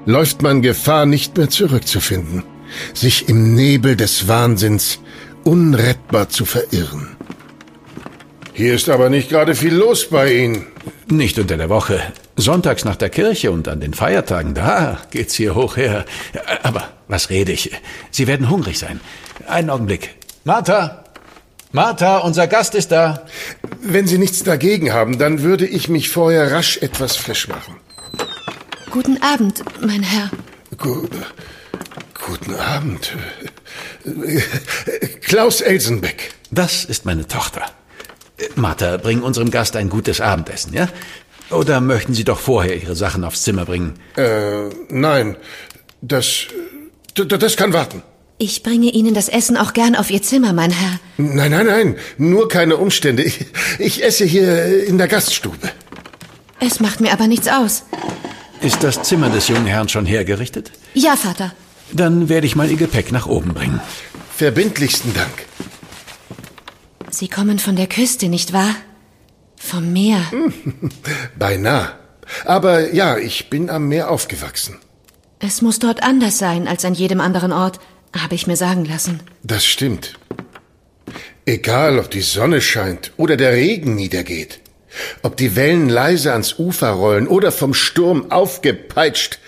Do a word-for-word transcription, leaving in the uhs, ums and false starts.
läuft man Gefahr, nicht mehr zurückzufinden, sich im Nebel des Wahnsinns unrettbar zu verirren. Hier ist aber nicht gerade viel los bei Ihnen. Nicht unter der Woche. Sonntags nach der Kirche und an den Feiertagen, da geht's hier hoch her. Aber was rede ich? Sie werden hungrig sein. Einen Augenblick. Martha! Martha, unser Gast ist da. Wenn Sie nichts dagegen haben, dann würde ich mich vorher rasch etwas frisch machen. Guten Abend, mein Herr. Gu- Guten Abend. Klaus Elsenbeck. Das ist meine Tochter. Martha, bring unserem Gast ein gutes Abendessen, ja? Oder möchten Sie doch vorher Ihre Sachen aufs Zimmer bringen? Äh, nein. Das, d- das kann warten. Ich bringe Ihnen das Essen auch gern auf Ihr Zimmer, mein Herr. Nein, nein, nein. Nur keine Umstände. Ich, ich esse hier in der Gaststube. Es macht mir aber nichts aus. Ist das Zimmer des jungen Herrn schon hergerichtet? Ja, Vater. Dann werde ich mal Ihr Gepäck nach oben bringen. Verbindlichsten Dank. Sie kommen von der Küste, nicht wahr? Vom Meer. Beinahe. Aber ja, ich bin am Meer aufgewachsen. Es muss dort anders sein als an jedem anderen Ort, habe ich mir sagen lassen. Das stimmt. Egal, ob die Sonne scheint oder der Regen niedergeht, ob die Wellen leise ans Ufer rollen oder vom Sturm aufgepeitscht